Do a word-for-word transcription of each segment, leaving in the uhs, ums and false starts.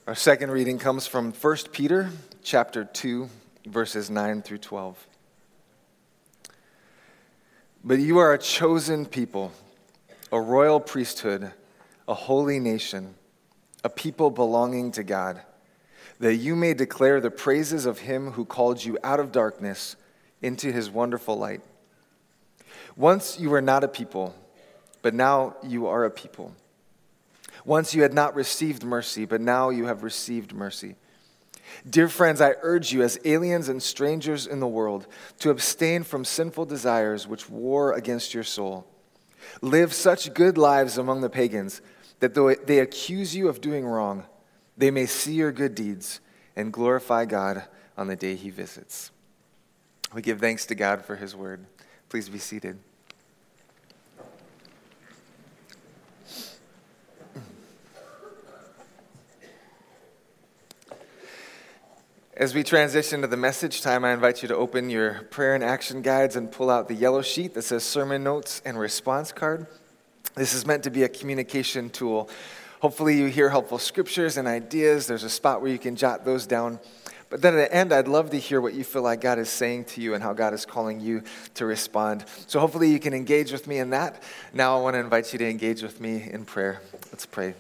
Our second reading comes from First Peter chapter two, verses nine through twelve. But you are a chosen people, a royal priesthood, a holy nation, a people belonging to God, that you may declare the praises of him who called you out of darkness into his wonderful light. Once you were not a people, but now you are a people. Once you had not received mercy, but now you have received mercy. Dear friends, I urge you as aliens and strangers in the world to abstain from sinful desires which war against your soul. Live such good lives among the pagans that though they accuse you of doing wrong, they may see your good deeds and glorify God on the day he visits. We give thanks to God for his word. Please be seated. As we transition to the message time, I invite you to open your prayer and action guides and pull out the yellow sheet that says sermon notes and response card. This is meant to be a communication tool. Hopefully you hear helpful scriptures and ideas. There's a spot where you can jot those down. But then at the end, I'd love to hear what you feel like God is saying to you and how God is calling you to respond. So hopefully you can engage with me in that. Now I want to invite you to engage with me in prayer. Let's pray.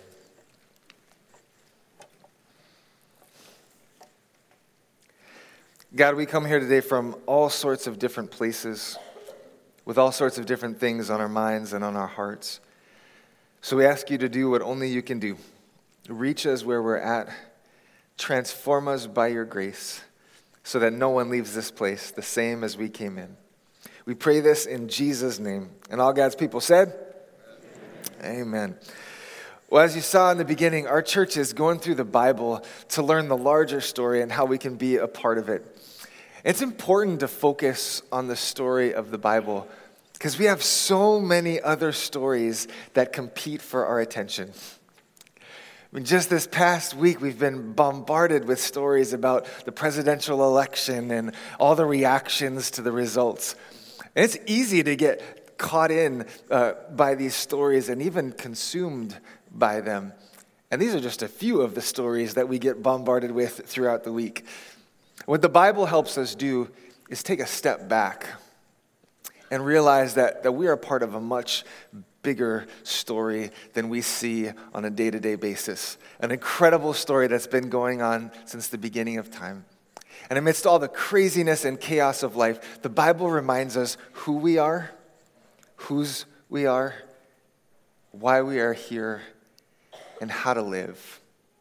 God, we come here today from all sorts of different places, with all sorts of different things on our minds and on our hearts. So we ask you to do what only you can do. Reach us where we're at. Transform us by your grace so that no one leaves this place the same as we came in. We pray this in Jesus' name. And all God's people said, Amen. Amen. Well, as you saw in the beginning, our church is going through the Bible to learn the larger story and how we can be a part of it. It's important to focus on the story of the Bible because we have so many other stories that compete for our attention. I mean, just this past week, we've been bombarded with stories about the presidential election and all the reactions to the results. And it's easy to get caught in uh, by these stories and even consumed by them. And these are just a few of the stories that we get bombarded with throughout the week. What the Bible helps us do is take a step back and realize that, that we are part of a much bigger story than we see on a day-to-day basis. An incredible story that's been going on since the beginning of time. And amidst all the craziness and chaos of life, the Bible reminds us who we are, whose we are, why we are here, and how to live.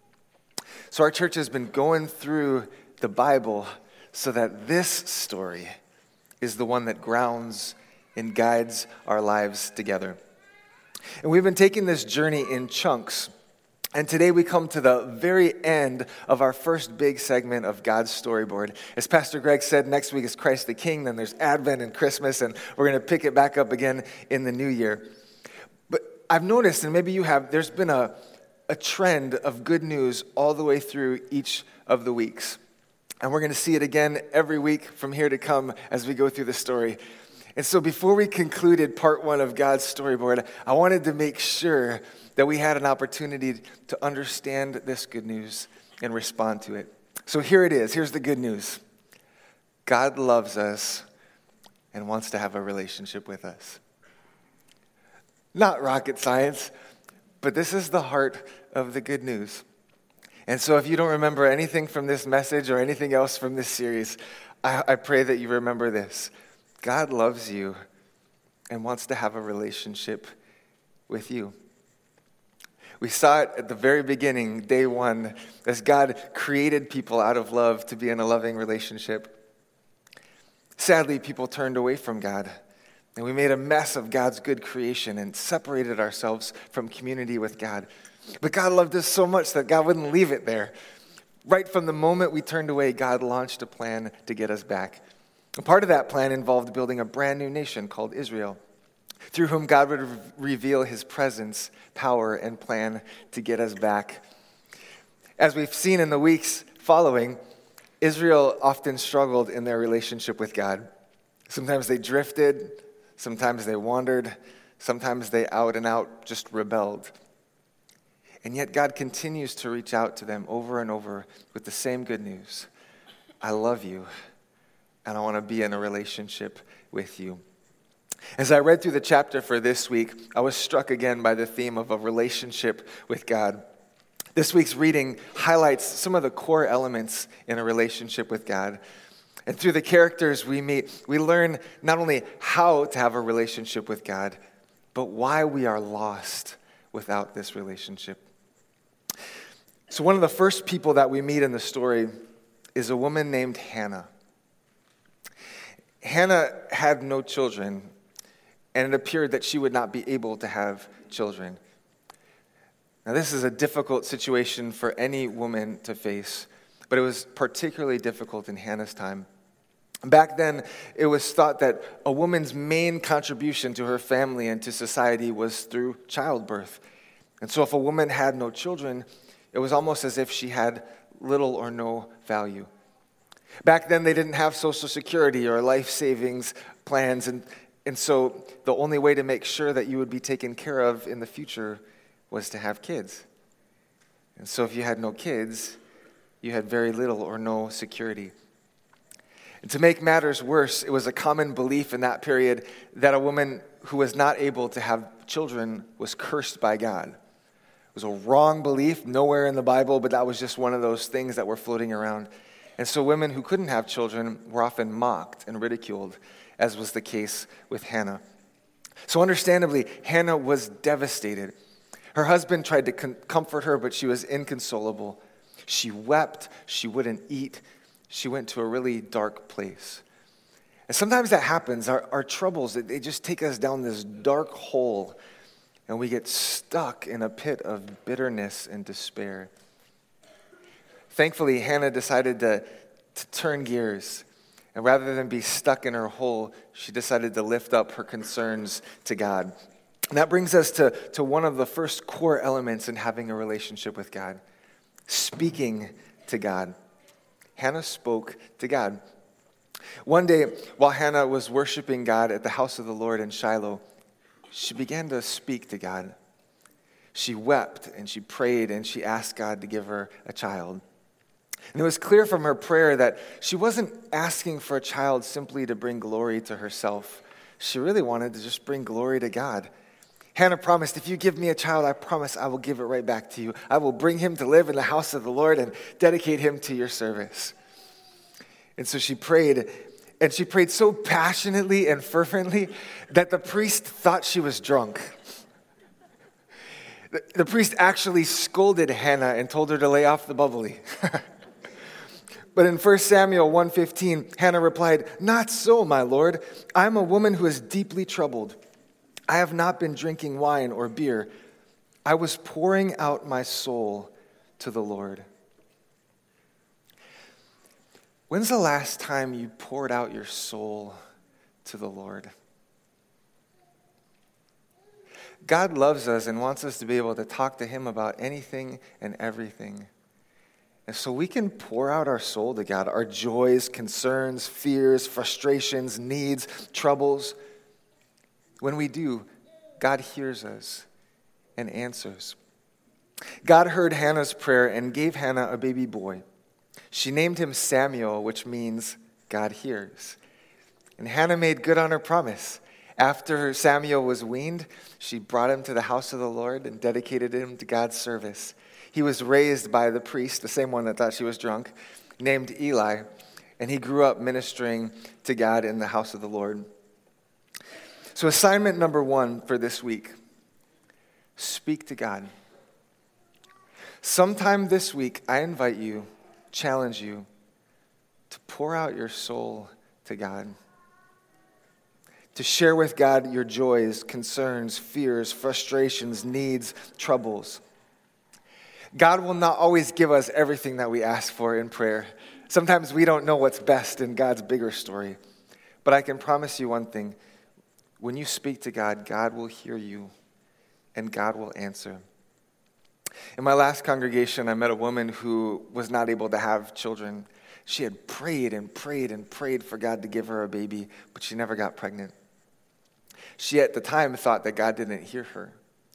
So our church has been going through the Bible so that this story is the one that grounds and guides our lives together. And we've been taking this journey in chunks. And today we come to the very end of our first big segment of God's storyboard. As Pastor Greg said, next week is Christ the King, then there's Advent and Christmas, and we're going to pick it back up again in the new year. But I've noticed, and maybe you have, there's been a, a trend of good news all the way through each of the weeks. And we're going to see it again every week from here to come as we go through the story. And so before we concluded part one of God's storyboard, I wanted to make sure that we had an opportunity to understand this good news and respond to it. So here it is. Here's the good news. God loves us and wants to have a relationship with us. Not rocket science, but this is the heart of the good news. And so if you don't remember anything from this message or anything else from this series, I, I pray that you remember this. God loves you and wants to have a relationship with you. We saw it at the very beginning, day one, as God created people out of love to be in a loving relationship. Sadly, people turned away from God, and we made a mess of God's good creation and separated ourselves from community with God. But God loved us so much that God wouldn't leave it there. Right from the moment we turned away, God launched a plan to get us back. And part of that plan involved building a brand new nation called Israel, through whom God would re- reveal his presence, power, and plan to get us back. As we've seen in the weeks following, Israel often struggled in their relationship with God. Sometimes they drifted, sometimes they wandered, sometimes they out and out just rebelled. And yet God continues to reach out to them over and over with the same good news. I love you, and I want to be in a relationship with you. As I read through the chapter for this week, I was struck again by the theme of a relationship with God. This week's reading highlights some of the core elements in a relationship with God. And through the characters we meet, we learn not only how to have a relationship with God, but why we are lost without this relationship. So one of the first people that we meet in the story is a woman named Hannah. Hannah had no children, and it appeared that she would not be able to have children. Now, this is a difficult situation for any woman to face, but it was particularly difficult in Hannah's time. Back then, it was thought that a woman's main contribution to her family and to society was through childbirth. And so if a woman had no children, it was almost as if she had little or no value. Back then, they didn't have Social Security or life savings plans, and, and so the only way to make sure that you would be taken care of in the future was to have kids. And so if you had no kids, you had very little or no security. And to make matters worse, it was a common belief in that period that a woman who was not able to have children was cursed by God. It was a wrong belief, nowhere in the Bible, but that was just one of those things that were floating around. And so women who couldn't have children were often mocked and ridiculed, as was the case with Hannah. So understandably, Hannah was devastated. Her husband tried to com- comfort her, but she was inconsolable. She wept. She wouldn't eat. She went to a really dark place. And sometimes that happens. Our, our troubles, they just take us down this dark hole, and we get stuck in a pit of bitterness and despair. Thankfully, Hannah decided to, to turn gears. And rather than be stuck in her hole, she decided to lift up her concerns to God. And that brings us to, to one of the first core elements in having a relationship with God, speaking to God. Hannah spoke to God. One day, while Hannah was worshiping God at the house of the Lord in Shiloh, she began to speak to God. She wept and she prayed and she asked God to give her a child. And it was clear from her prayer that she wasn't asking for a child simply to bring glory to herself. She really wanted to just bring glory to God. Hannah promised, if you give me a child, I promise I will give it right back to you. I will bring him to live in the house of the Lord and dedicate him to your service. And so she prayed, and she prayed so passionately and fervently that the priest thought she was drunk. The, the priest actually scolded Hannah and told her to lay off the bubbly. But in First Samuel one fifteen, Hannah replied, "Not so, my Lord. I am a woman who is deeply troubled. I have not been drinking wine or beer. I was pouring out my soul to the Lord." When's the last time you poured out your soul to the Lord? God loves us and wants us to be able to talk to him about anything and everything. And so we can pour out our soul to God, our joys, concerns, fears, frustrations, needs, troubles. When we do, God hears us and answers. God heard Hannah's prayer and gave Hannah a baby boy. She named him Samuel, which means God hears. And Hannah made good on her promise. After Samuel was weaned, she brought him to the house of the Lord and dedicated him to God's service. He was raised by the priest, the same one that thought she was drunk, named Eli, and he grew up ministering to God in the house of the Lord. So assignment number one for this week, speak to God. Sometime this week, I invite you, challenge you, to pour out your soul to God. To share with God your joys, concerns, fears, frustrations, needs, troubles. God will not always give us everything that we ask for in prayer. Sometimes we don't know what's best in God's bigger story. But I can promise you one thing. When you speak to God, God will hear you and God will answer. In my last congregation, I met a woman who was not able to have children. She had prayed and prayed and prayed for God to give her a baby, but she never got pregnant. She at the time thought that God didn't hear her.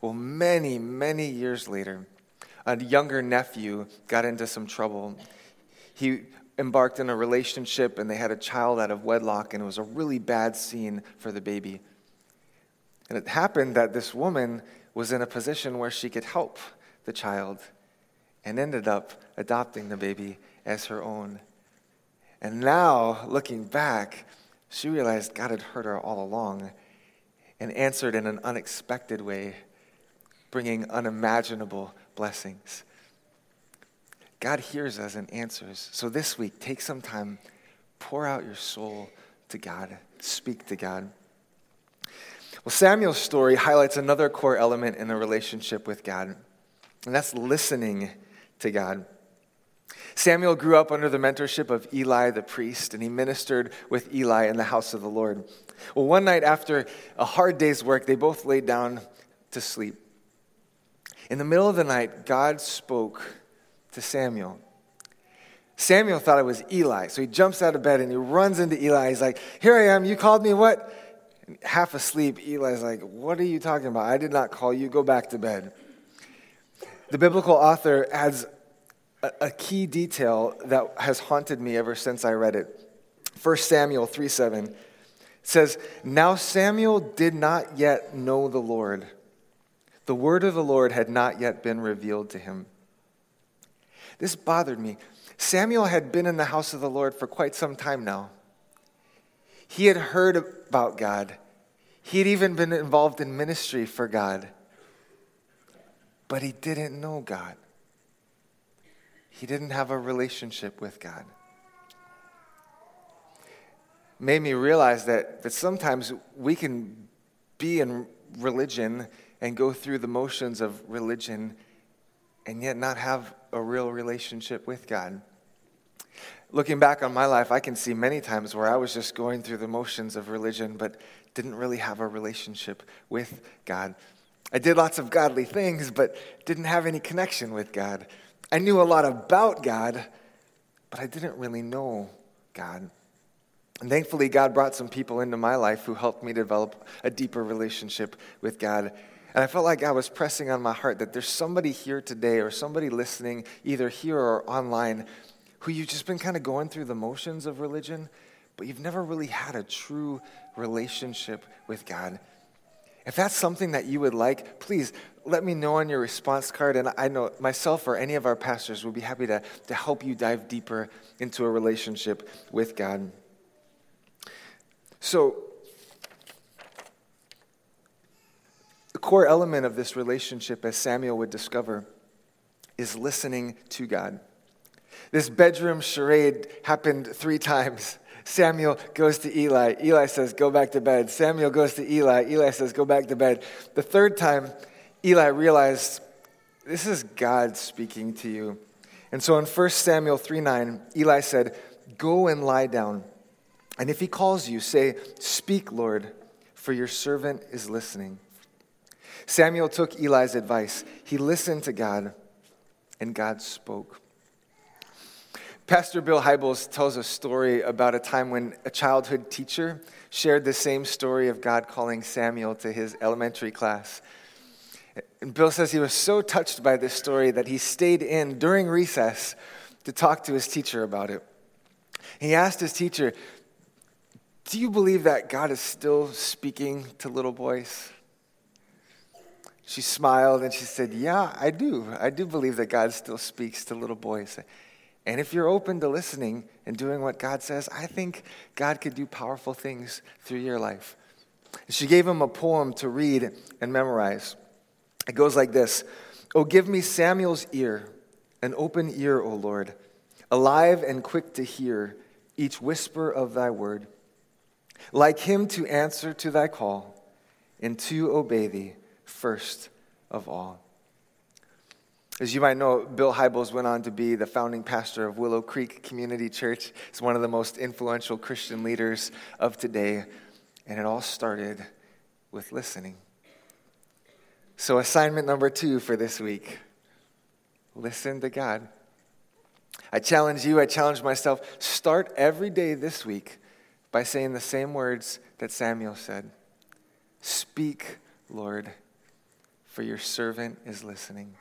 Well, many, many years later, a younger nephew got into some trouble. He embarked in a relationship and they had a child out of wedlock, and it was a really bad scene for the baby. And it happened that this woman was in a position where she could help the child and ended up adopting the baby as her own. And now, looking back, she realized God had heard her all along and answered in an unexpected way, bringing unimaginable blessings. God hears us and answers. So this week, take some time, pour out your soul to God, speak to God. Well, Samuel's story highlights another core element in a relationship with God, and that's listening to God. Samuel grew up under the mentorship of Eli the priest, and he ministered with Eli in the house of the Lord. Well, one night after a hard day's work, they both laid down to sleep. In the middle of the night, God spoke to Samuel. Samuel thought it was Eli, so he jumps out of bed and he runs into Eli. He's like, "Here I am, you called me, what?" And half asleep, Eli's like, "What are you talking about? I did not call you, go back to bed." The biblical author adds a, a key detail that has haunted me ever since I read it. First Samuel three seven says, "Now Samuel did not yet know the Lord. The word of the Lord had not yet been revealed to him." This bothered me. Samuel had been in the house of the Lord for quite some time now. He had heard about God. He had even been involved in ministry for God. But he didn't know God. He didn't have a relationship with God. Made me realize that, that sometimes we can be in religion and go through the motions of religion and yet not have a real relationship with God. Looking back on my life, I can see many times where I was just going through the motions of religion but didn't really have a relationship with God. I did lots of godly things but didn't have any connection with God. I knew a lot about God, but I didn't really know God. And thankfully, God brought some people into my life who helped me develop a deeper relationship with God. And I felt like God was pressing on my heart that there's somebody here today or somebody listening, either here or online, who you've just been kind of going through the motions of religion, but you've never really had a true relationship with God. If that's something that you would like, please let me know on your response card, and I know myself or any of our pastors will be happy to, to help you dive deeper into a relationship with God. So, the core element of this relationship, as Samuel would discover, is listening to God. This bedroom charade happened three times. Samuel goes to Eli. Eli says, "Go back to bed." Samuel goes to Eli. Eli says, "Go back to bed." The third time, Eli realized, this is God speaking to you. And so in First Samuel three nine, Eli said, "Go and lie down. And if he calls you, say, 'Speak, Lord, for your servant is listening.'" Samuel took Eli's advice. He listened to God, and God spoke. Pastor Bill Hybels tells a story about a time when a childhood teacher shared the same story of God calling Samuel to his elementary class. And Bill says he was so touched by this story that he stayed in during recess to talk to his teacher about it. He asked his teacher, "Do you believe that God is still speaking to little boys?" She smiled and she said, "Yeah, I do. I do believe that God still speaks to little boys. And if you're open to listening and doing what God says, I think God could do powerful things through your life." She gave him a poem to read and memorize. It goes like this: "Oh, give me Samuel's ear, an open ear, O Lord, alive and quick to hear each whisper of thy word. Like him to answer to thy call, and to obey thee first of all." As you might know, Bill Hybels went on to be the founding pastor of Willow Creek Community Church. He's one of the most influential Christian leaders of today, and it all started with listening. So assignment number two for this week, listen to God. I challenge you, I challenge myself, start every day this week by saying the same words that Samuel said. "Speak, Lord, for your servant is listening.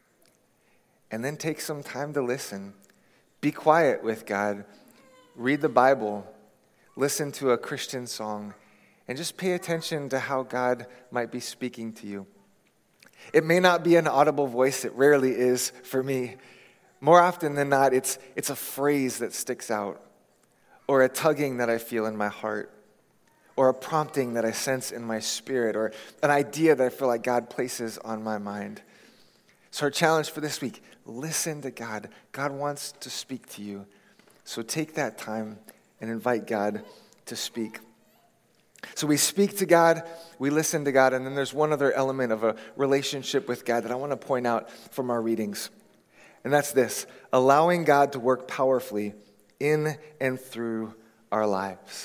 And then take some time to listen. Be quiet with God. Read the Bible. Listen to a Christian song. And just pay attention to how God might be speaking to you. It may not be an audible voice. It rarely is for me. More often than not, it's, it's a phrase that sticks out, or a tugging that I feel in my heart, or a prompting that I sense in my spirit, or an idea that I feel like God places on my mind. So our challenge for this week, listen to God. God wants to speak to you. So take that time and invite God to speak. So we speak to God, we listen to God, and then there's one other element of a relationship with God that I want to point out from our readings. And that's this: allowing God to work powerfully in and through our lives.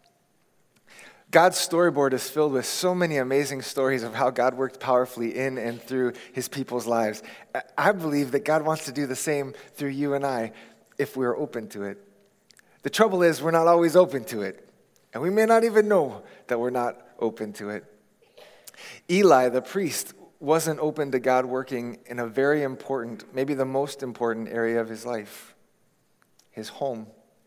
God's storyboard is filled with so many amazing stories of how God worked powerfully in and through his people's lives. I believe that God wants to do the same through you and I if we're open to it. The trouble is we're not always open to it. And we may not even know that we're not open to it. Eli, the priest, wasn't open to God working in a very important, maybe the most important area of his life, his home.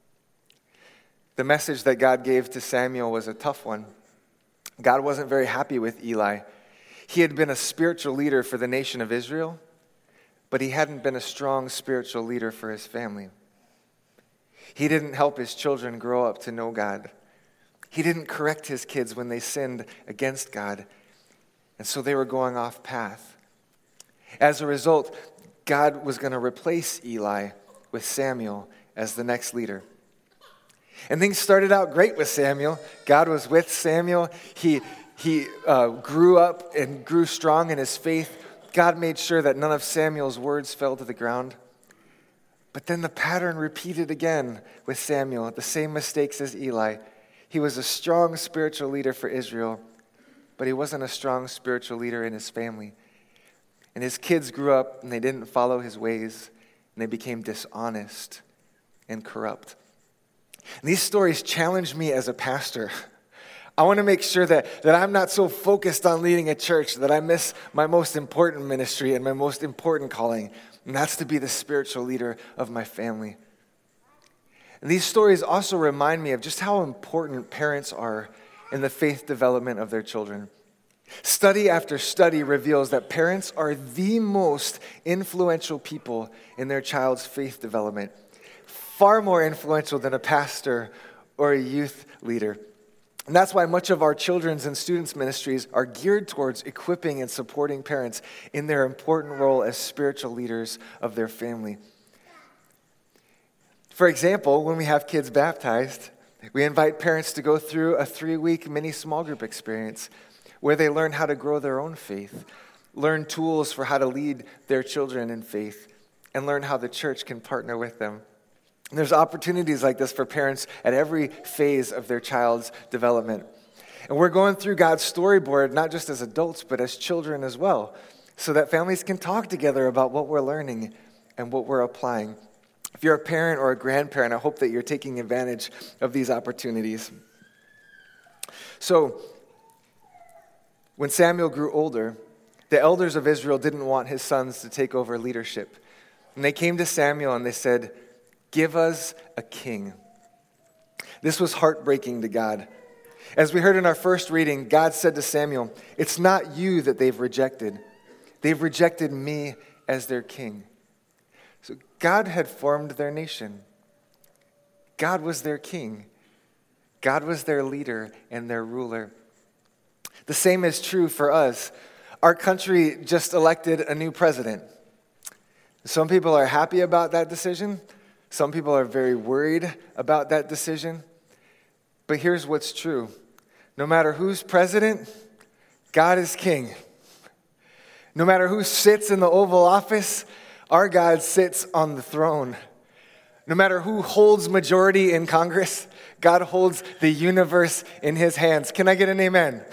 The message that God gave to Samuel was a tough one. God wasn't very happy with Eli. He had been a spiritual leader for the nation of Israel, but he hadn't been a strong spiritual leader for his family. He didn't help his children grow up to know God. He didn't correct his kids when they sinned against God, and so they were going off path. As a result, God was going to replace Eli with Samuel as the next leader. And things started out great with Samuel. God was with Samuel. He, he uh, grew up and grew strong in his faith. God made sure that none of Samuel's words fell to the ground. But then the pattern repeated again with Samuel, the same mistakes as Eli. He was a strong spiritual leader for Israel, but he wasn't a strong spiritual leader in his family. And his kids grew up and they didn't follow his ways, and they became dishonest and corrupt. And these stories challenge me as a pastor. I want to make sure that, that I'm not so focused on leading a church that I miss my most important ministry and my most important calling, and that's to be the spiritual leader of my family. And these stories also remind me of just how important parents are in the faith development of their children. Study after study reveals that parents are the most influential people in their child's faith development, far more influential than a pastor or a youth leader. And that's why much of our children's and students' ministries are geared towards equipping and supporting parents in their important role as spiritual leaders of their family. For example, when we have kids baptized, we invite parents to go through a three-week mini small group experience where they learn how to grow their own faith, learn tools for how to lead their children in faith, and learn how the church can partner with them. And there's opportunities like this for parents at every phase of their child's development. And we're going through God's storyboard, not just as adults, but as children as well, so that families can talk together about what we're learning and what we're applying. If you're a parent or a grandparent, I hope that you're taking advantage of these opportunities. So, when Samuel grew older, the elders of Israel didn't want his sons to take over leadership. And they came to Samuel and they said, "Give us a king." This was heartbreaking to God. As we heard in our first reading, God said to Samuel, "It's not you that they've rejected. They've rejected me as their king." So God had formed their nation. God was their king. God was their leader and their ruler. The same is true for us. Our country just elected a new president. Some people are happy about that decision. Some people are very worried about that decision. But here's what's true. No matter who's president, God is king. No matter who sits in the Oval Office, our God sits on the throne. No matter who holds majority in Congress, God holds the universe in his hands. Can I get an amen?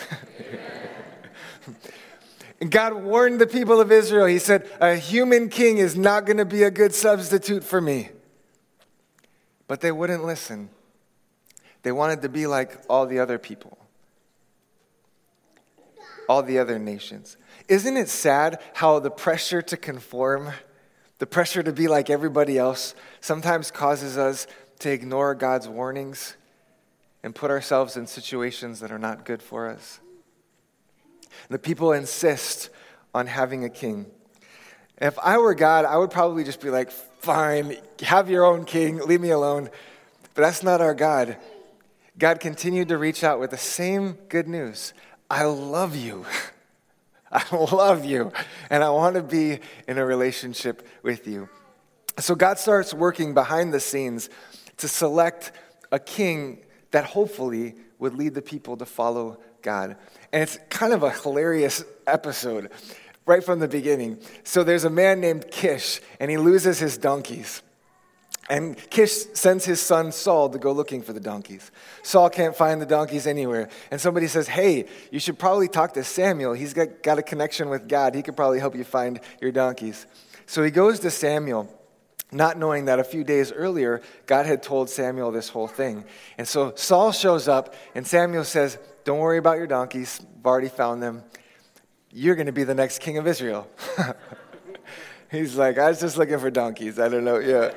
And God warned the people of Israel. He said, a human king is not going to be a good substitute for me. But they wouldn't listen. They wanted to be like all the other people, all the other nations. Isn't it sad how the pressure to conform, the pressure to be like everybody else, sometimes causes us to ignore God's warnings and put ourselves in situations that are not good for us? The people insist on having a king. If I were God, I would probably just be like, fine, have your own king, leave me alone. But that's not our God. God continued to reach out with the same good news. I love you. I love you. And I want to be in a relationship with you. So God starts working behind the scenes to select a king that hopefully would lead the people to follow God. And it's kind of a hilarious episode right from the beginning. So there's a man named Kish, and he loses his donkeys. And Kish sends his son Saul to go looking for the donkeys. Saul can't find the donkeys anywhere. And somebody says, hey, you should probably talk to Samuel. He's got, got a connection with God. He could probably help you find your donkeys. So he goes to Samuel, not knowing that a few days earlier, God had told Samuel this whole thing. And so Saul shows up, and Samuel says, don't worry about your donkeys. I've already found them. You're going to be the next king of Israel. He's like, I was just looking for donkeys. I don't know. Yeah.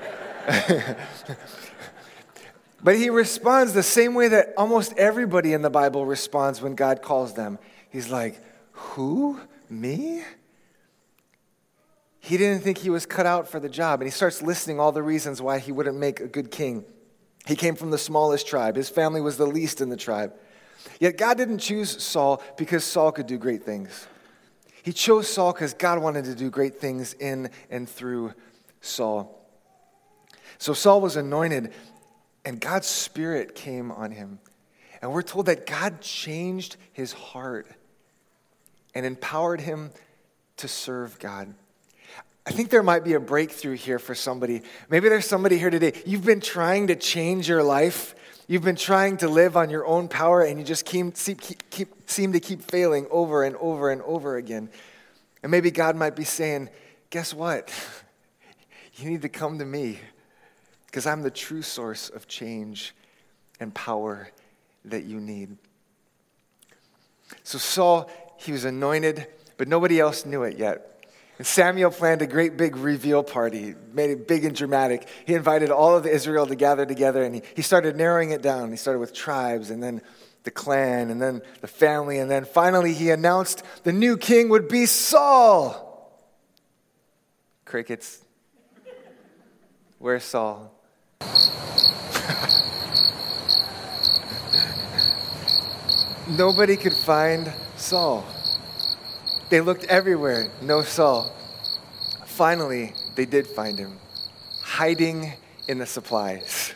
But he responds the same way that almost everybody in the Bible responds when God calls them. He's like, who? Me? He didn't think he was cut out for the job. And he starts listing all the reasons why he wouldn't make a good king. He came from the smallest tribe. His family was the least in the tribe. Yet God didn't choose Saul because Saul could do great things. He chose Saul because God wanted to do great things in and through Saul. So Saul was anointed, and God's Spirit came on him. And we're told that God changed his heart and empowered him to serve God. I think there might be a breakthrough here for somebody. Maybe there's somebody here today. You've been trying to change your life. You've been trying to live on your own power, and you just keep, keep, keep, seem to keep failing over and over and over again. And maybe God might be saying, guess what? You need to come to me, because I'm the true source of change and power that you need. So Saul, he was anointed, but nobody else knew it yet. And Samuel planned a great big reveal party, made it big and dramatic. He invited all of Israel to gather together, and he, he started narrowing it down. He started with tribes, and then the clan, and then the family, and then finally he announced the new king would be Saul. Crickets. Where's Saul? Nobody could find Saul. They looked everywhere, no Saul. Finally, they did find him, hiding in the supplies.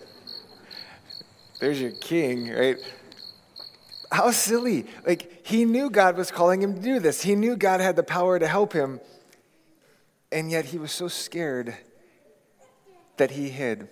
There's your king, right? How silly. Like, he knew God was calling him to do this. He knew God had the power to help him, and yet he was so scared that he hid.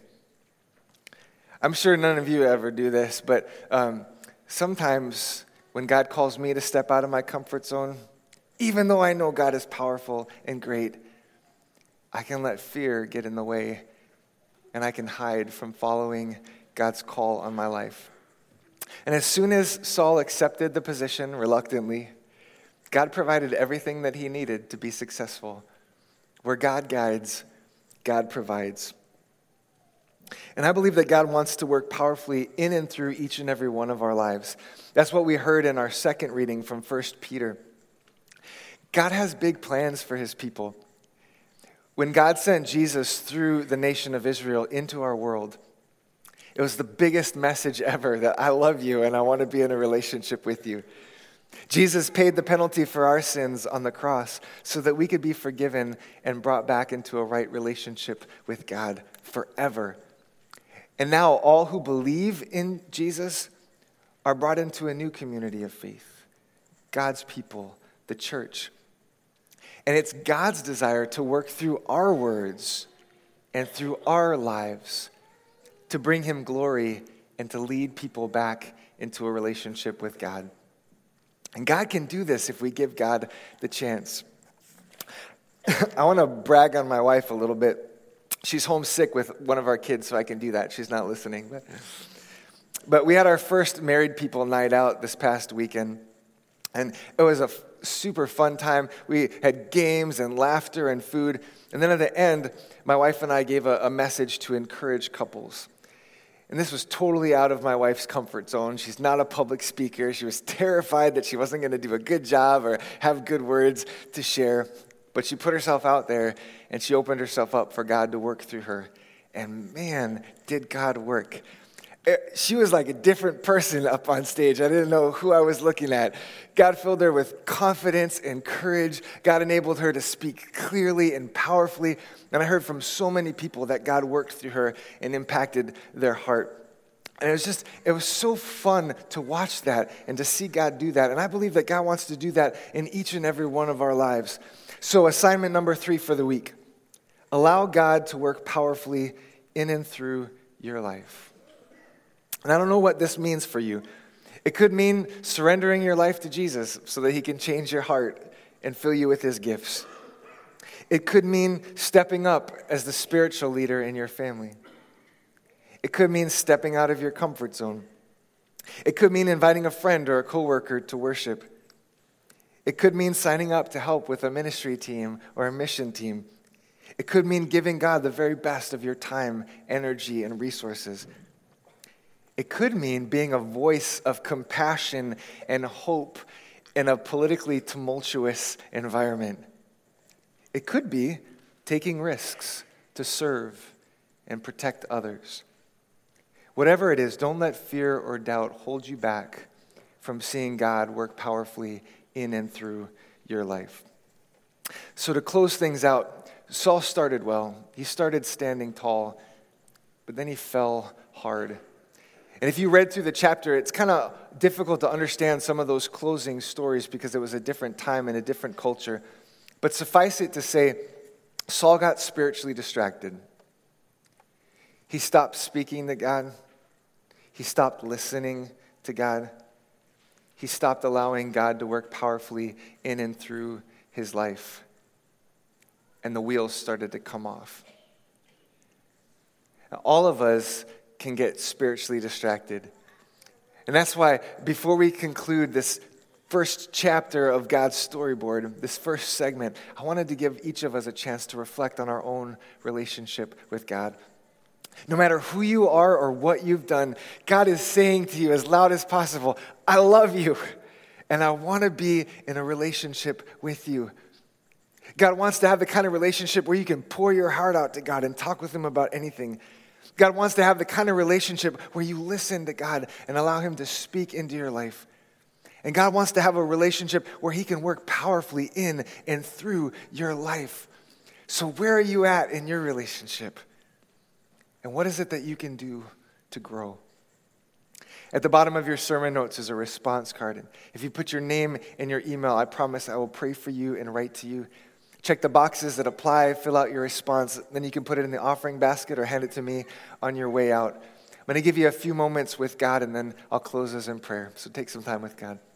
I'm sure none of you ever do this, but um, sometimes when God calls me to step out of my comfort zone, even though I know God is powerful and great, I can let fear get in the way, and I can hide from following God's call on my life. And as soon as Saul accepted the position reluctantly, God provided everything that he needed to be successful. Where God guides, God provides. And I believe that God wants to work powerfully in and through each and every one of our lives. That's what we heard in our second reading from First Peter. God has big plans for his people. When God sent Jesus through the nation of Israel into our world, it was the biggest message ever that I love you and I want to be in a relationship with you. Jesus paid the penalty for our sins on the cross so that we could be forgiven and brought back into a right relationship with God forever. And now all who believe in Jesus are brought into a new community of faith, God's people, the church. And it's God's desire to work through our words and through our lives to bring him glory and to lead people back into a relationship with God. And God can do this if we give God the chance. I want to brag on my wife a little bit. She's homesick with one of our kids, so I can do that. She's not listening. But, but we had our first married people night out this past weekend. And it was a super fun time. We had games and laughter and food. And then at the end, my wife and I gave a, a message to encourage couples. And this was totally out of my wife's comfort zone. She's not a public speaker. She was terrified that she wasn't going to do a good job or have good words to share. But she put herself out there, and she opened herself up for God to work through her. And man, did God work. She was like a different person up on stage. I didn't know who I was looking at. God filled her with confidence and courage. God enabled her to speak clearly and powerfully. And I heard from so many people that God worked through her and impacted their heart. And it was just, it was so fun to watch that and to see God do that. And I believe that God wants to do that in each and every one of our lives. So assignment number three for the week: allow God to work powerfully in and through your life. And I don't know what this means for you. It could mean surrendering your life to Jesus so that he can change your heart and fill you with his gifts. It could mean stepping up as the spiritual leader in your family. It could mean stepping out of your comfort zone. It could mean inviting a friend or a coworker to worship. It could mean signing up to help with a ministry team or a mission team. It could mean giving God the very best of your time, energy, and resources. It could mean being a voice of compassion and hope in a politically tumultuous environment. It could be taking risks to serve and protect others. Whatever it is, don't let fear or doubt hold you back from seeing God work powerfully in and through your life. So to close things out, Saul started well. He started standing tall, but then he fell hard. And if you read through the chapter, it's kind of difficult to understand some of those closing stories because it was a different time and a different culture. But suffice it to say, Saul got spiritually distracted. He stopped speaking to God. He stopped listening to God. He stopped allowing God to work powerfully in and through his life. And the wheels started to come off. Now, all of us can get spiritually distracted. And that's why before we conclude this first chapter of God's storyboard, this first segment, I wanted to give each of us a chance to reflect on our own relationship with God. No matter who you are or what you've done, God is saying to you as loud as possible, I love you, and I want to be in a relationship with you. God wants to have the kind of relationship where you can pour your heart out to God and talk with him about anything. God wants to have the kind of relationship where you listen to God and allow him to speak into your life. And God wants to have a relationship where he can work powerfully in and through your life. So where are you at in your relationship? And what is it that you can do to grow? At the bottom of your sermon notes is a response card. And if you put your name and your email, I promise I will pray for you and write to you. Check the boxes that apply, fill out your response, then you can put it in the offering basket or hand it to me on your way out. I'm going to give you a few moments with God, and then I'll close us in prayer. So take some time with God.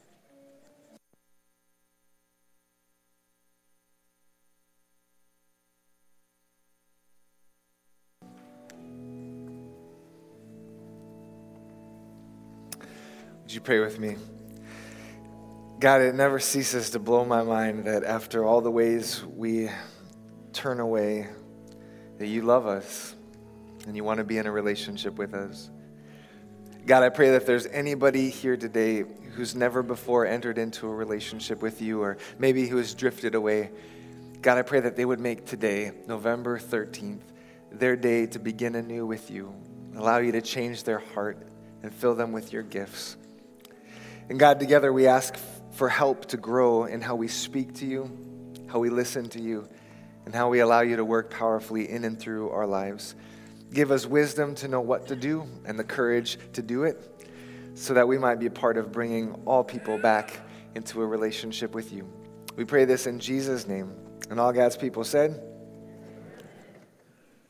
Would you pray with me? God, it never ceases to blow my mind that after all the ways we turn away, that you love us and you want to be in a relationship with us. God, I pray that if there's anybody here today who's never before entered into a relationship with you, or maybe who has drifted away, God, I pray that they would make today, November thirteenth, their day to begin anew with you. Allow you to change their heart and fill them with your gifts. And God, together we ask for help to grow in how we speak to you, how we listen to you, and how we allow you to work powerfully in and through our lives. Give us wisdom to know what to do and the courage to do it, so that we might be a part of bringing all people back into a relationship with you. We pray this in Jesus' name. And all God's people said,